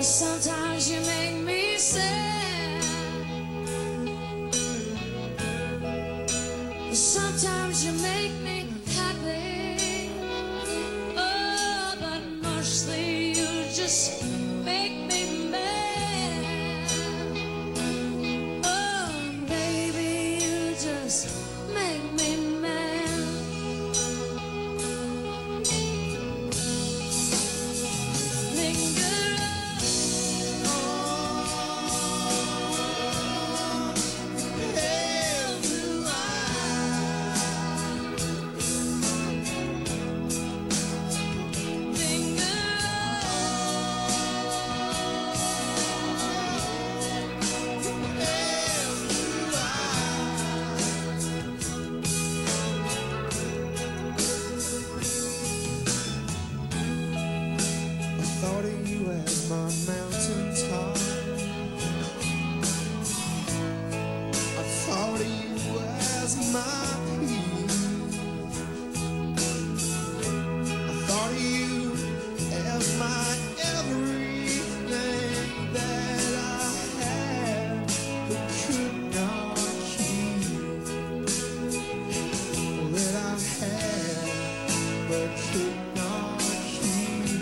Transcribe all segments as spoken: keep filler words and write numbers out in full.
Sometimes you make me sad. Sometimes you make me happy. Oh, but mostly you just make me mad. Oh, baby, you just make me mad. Linger. Thought of you as my mountaintop. I thought of you as my peace. I thought of you as my everything that I had but could not keep. That I had but could not keep.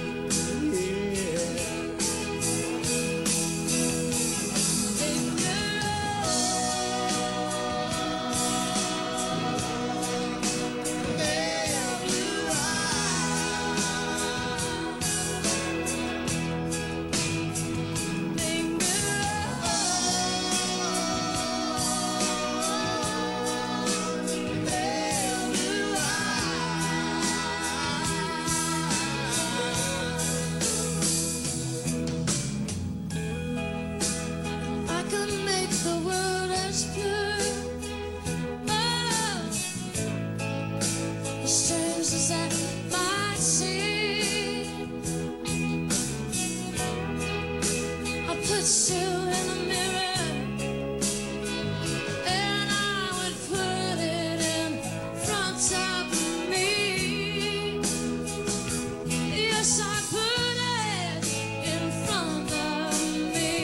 The world as pure, oh, as strange as that might seem. I put you in the mirror and I would put it in front of me. Yes, I put it in front of me.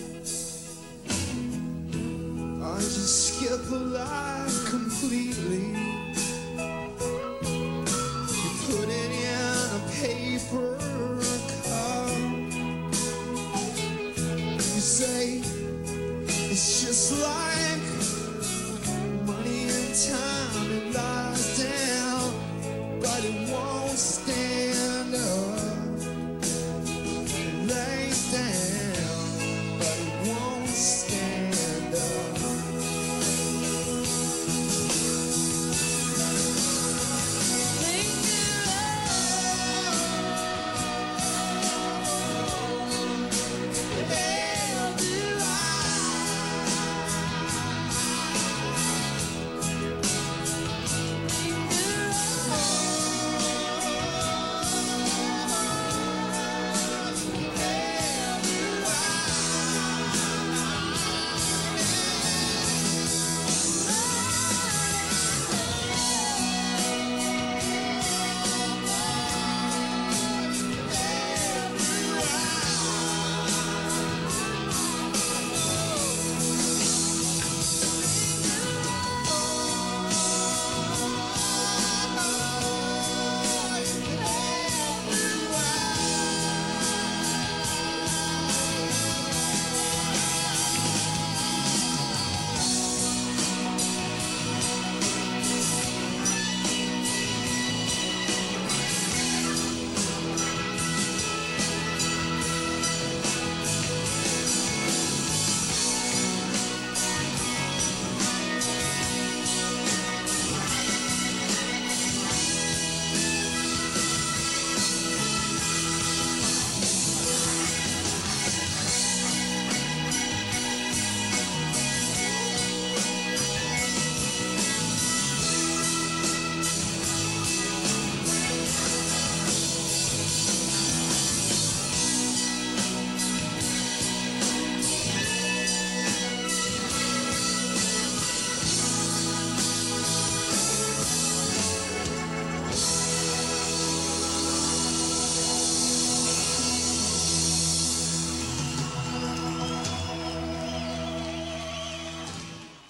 I just skip life completely.